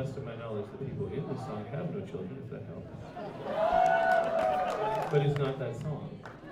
best of my knowledge, the people in this song have no children, if that helps. But it's not that song.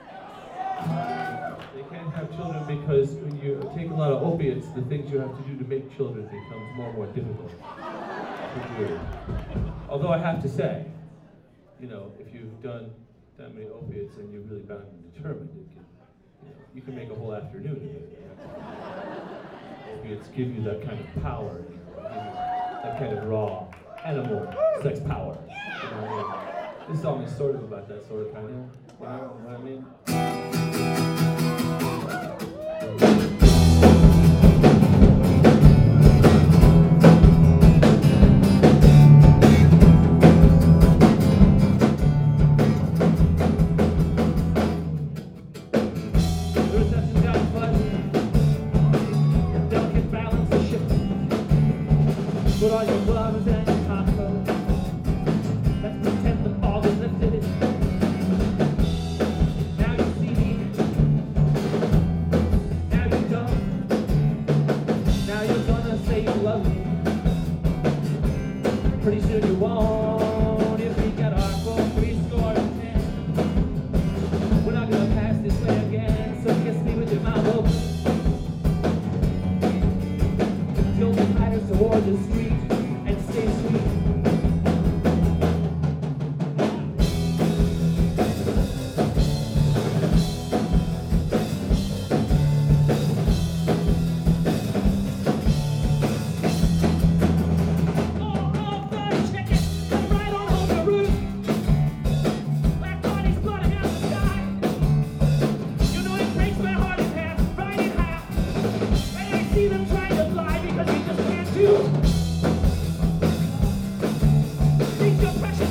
They can't have children because when you take a lot of opiates, the things you have to do to make children becomes more and more difficult to do. Although I have to say, you know, if you've done that many opiates and you're really bound and determined, it can, you can make a whole afternoon of it. Opiates give you that kind of power, that kind of raw animal sex power. You know what I mean? This song is sort of about that sort of kind of, you know what I mean? Put on your gloves and your coat. Let's pretend the fog is lifted. Now you see me. Now you don't. Now you're gonna say you love me. Pretty soon you won't. If we got our goal, 3 score and 10. We're not gonna pass this way again. So kiss me with your mouth open. Tilt the lighters toward the street. Stay sweet. Precious